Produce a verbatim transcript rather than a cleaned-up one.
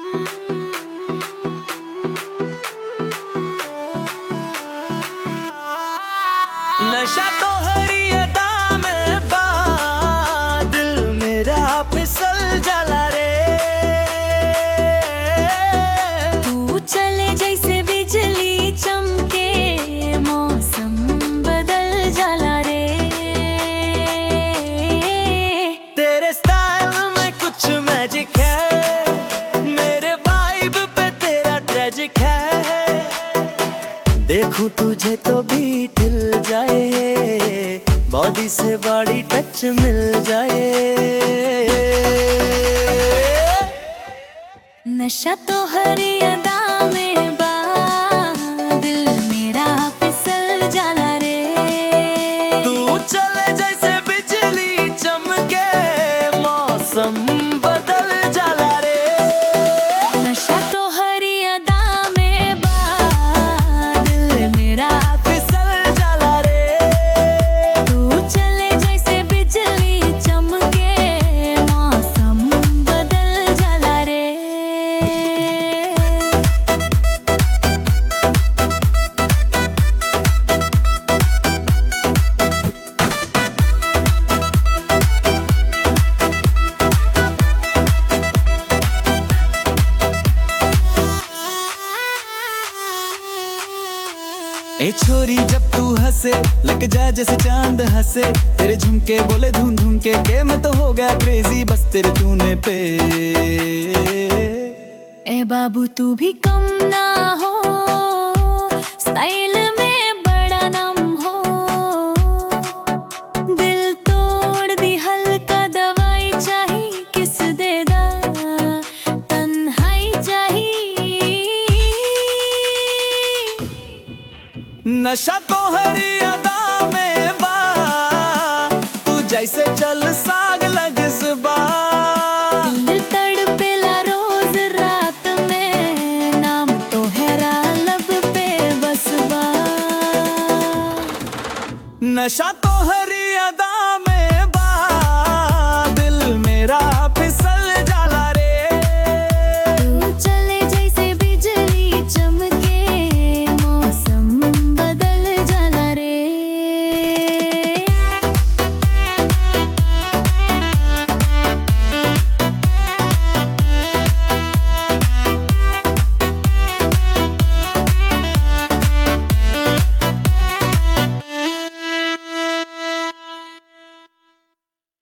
नशा तो हरी अदा में बादल मेरा फिसल जला रे। तू चले जैसे बिजली चमके मौसम बदल जाला रे। तेरे स्टाइल में कुछ मैजिक है, मेरे वाइब पे तेरा ट्रेजिक है। देखूं तुझे तो भी हिल जाए, बॉडी से बॉडी टच मिल जाए। नशा तो हरी अदा में बादल मेरा फिसल जाला रे। तू चले जैसे बिजली चमके मौसम बदल जाला रे। नशा तो हरी अदा में बादल मेरा फिसल जाला रे। तू चले जैसे बिजली चमके मौसम बदल जाला रे। ए छोरी जब तू हंसे लग जाए जैसे चांद हंसे। तेरे झुमके बोले धूम धूम के के मैं तो हो गया क्रेजी बस तेरे तूने पे। ए बाबू तू भी कम ना हो, स्टाइल में बड़ा नाम हो। दिल तोड़ दी हल्का दवाई चाहिए किस दे दा तन्हाई चाहिए। नशा तो हरी अदा में बा, तू जैसे चल साग लग जुबा। दिल तड़पेला रोज रात में, नाम तो हैरा लब पे बस बा। नशा